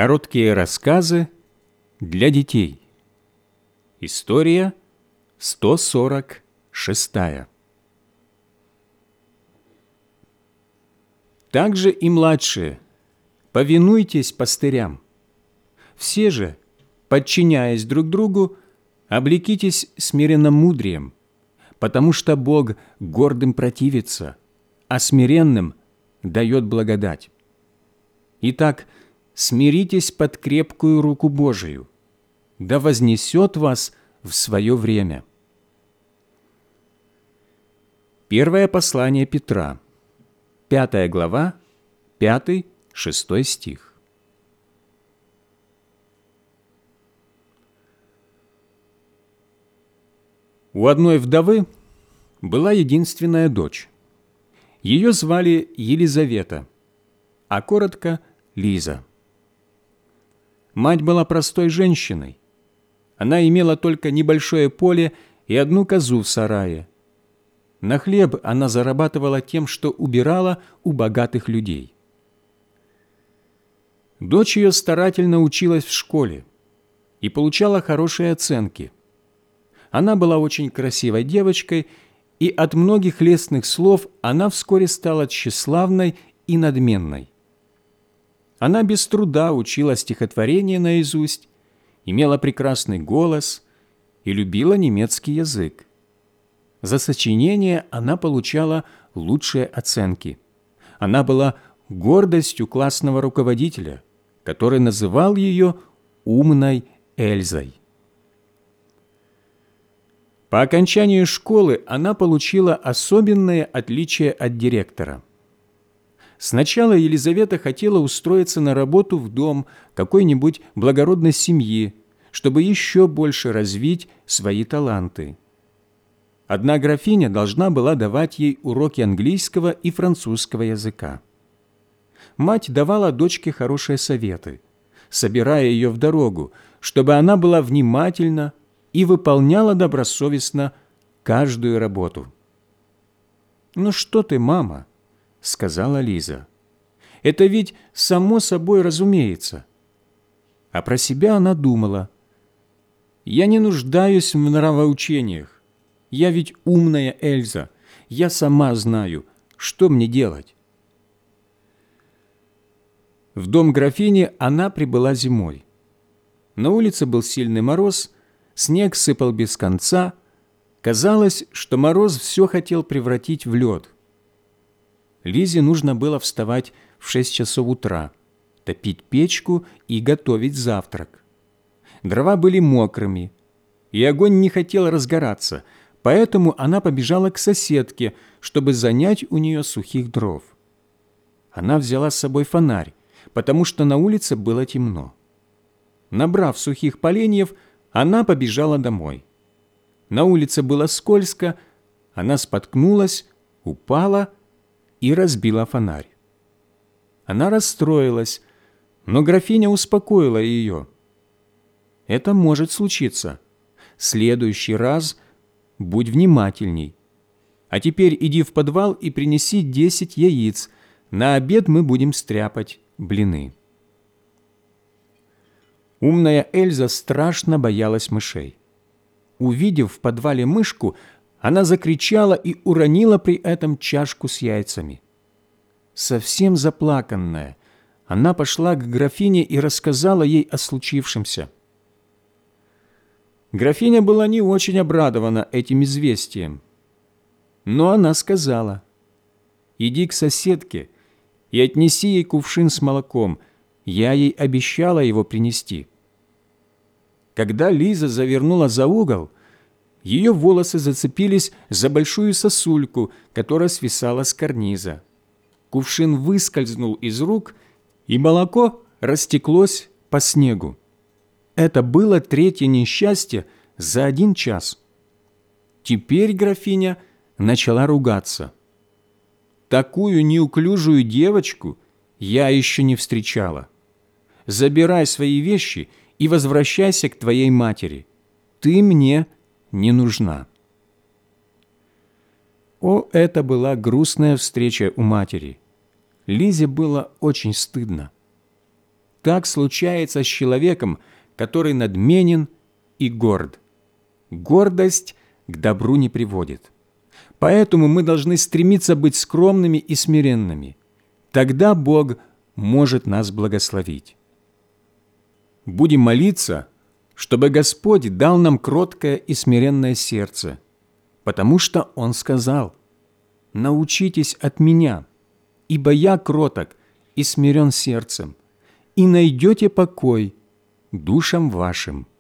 Короткие рассказы для детей. История 146. Также и младшие, повинуйтесь пастырям. Все же, подчиняясь друг другу, облекитесь смиренномудрием, потому что Бог гордым противится, а смиренным дает благодать. Итак, смиритесь под крепкую руку Божию, да вознесет вас в свое время. Первое послание Петра, 5 глава, 5-6 стих. У одной вдовы была единственная дочь. Ее звали Елизавета, а коротко – Лиза. Мать была простой женщиной. Она имела только небольшое поле и одну козу в сарае. На хлеб она зарабатывала тем, что убирала у богатых людей. Дочь ее старательно училась в школе и получала хорошие оценки. Она была очень красивой девочкой, и от многих лестных слов она вскоре стала тщеславной и надменной. Она без труда учила стихотворения наизусть, имела прекрасный голос и любила немецкий язык. За сочинения она получала лучшие оценки. Она была гордостью классного руководителя, который называл ее «умной Эльзой». По окончанию школы она получила особенное отличие от директора. Сначала Елизавета хотела устроиться на работу в дом какой-нибудь благородной семьи, чтобы еще больше развить свои таланты. Одна графиня должна была давать ей уроки английского и французского языка. Мать давала дочке хорошие советы, собирая ее в дорогу, чтобы она была внимательна и выполняла добросовестно каждую работу. «Ну что ты, мама?» – сказала Лиза. «Это ведь само собой разумеется». А про себя она думала: «Я не нуждаюсь в нравоучениях. Я ведь умная Эльза. Я сама знаю, что мне делать». В дом графини она прибыла зимой. На улице был сильный мороз, снег сыпал без конца. Казалось, что мороз все хотел превратить в лед. Лизе нужно было вставать в 6 часов утра, топить печку и готовить завтрак. Дрова были мокрыми, и огонь не хотел разгораться, поэтому она побежала к соседке, чтобы занять у нее сухих дров. Она взяла с собой фонарь, потому что на улице было темно. Набрав сухих поленьев, она побежала домой. На улице было скользко, она споткнулась, упала и разбила фонарь. Она расстроилась, но графиня успокоила ее. «Это может случиться. В следующий раз будь внимательней. А теперь иди в подвал и принеси 10 яиц. На обед мы будем стряпать блины». Умная Эльза страшно боялась мышей. Увидев в подвале мышку, она закричала и уронила при этом чашку с яйцами. Совсем заплаканная, она пошла к графине и рассказала ей о случившемся. Графиня была не очень обрадована этим известием, но она сказала: «Иди к соседке и отнеси ей кувшин с молоком, я ей обещала его принести». Когда Лиза завернула за угол, ее волосы зацепились за большую сосульку, которая свисала с карниза. Кувшин выскользнул из рук, и молоко растеклось по снегу. Это было 3-е несчастье за 1 час. Теперь графиня начала ругаться. «Такую неуклюжую девочку я еще не встречала. Забирай свои вещи и возвращайся к твоей матери. Ты мне не нужна». О, это была грустная встреча у матери. Лизе было очень стыдно. так случается с человеком, который надменен и горд. Гордость к добру не приводит. Поэтому мы должны стремиться быть скромными и смиренными. Тогда Бог может нас благословить. Будем молиться, чтобы Господь дал нам кроткое и смиренное сердце, потому что Он сказал: «Научитесь от Меня, ибо Я кроток и смирен сердцем, и найдете покой душам вашим».